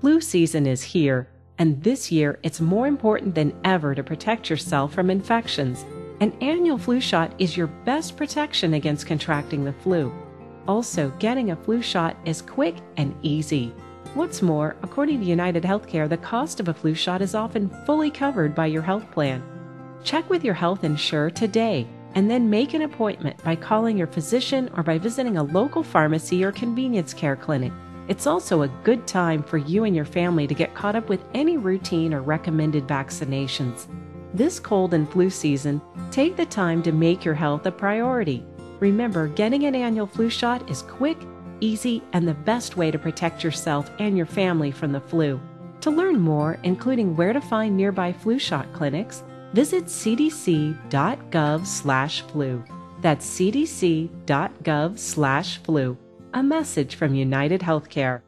Flu season is here, and this year it's more important than ever to protect yourself from infections. An annual flu shot is your best protection against contracting the flu. Also, getting a flu shot is quick and easy. What's more, according to United Healthcare, the cost of a flu shot is often fully covered by your health plan. Check with your health insurer today and then make an appointment by calling your physician or by visiting a local pharmacy or convenience care clinic. It's also a good time for you and your family to get caught up with any routine or recommended vaccinations. This cold and flu season, take the time to make your health a priority. Remember, getting an annual flu shot is quick, easy, and the best way to protect yourself and your family from the flu. To learn more, including where to find nearby flu shot clinics, visit cdc.gov/flu. That's cdc.gov/flu. A message from United Healthcare.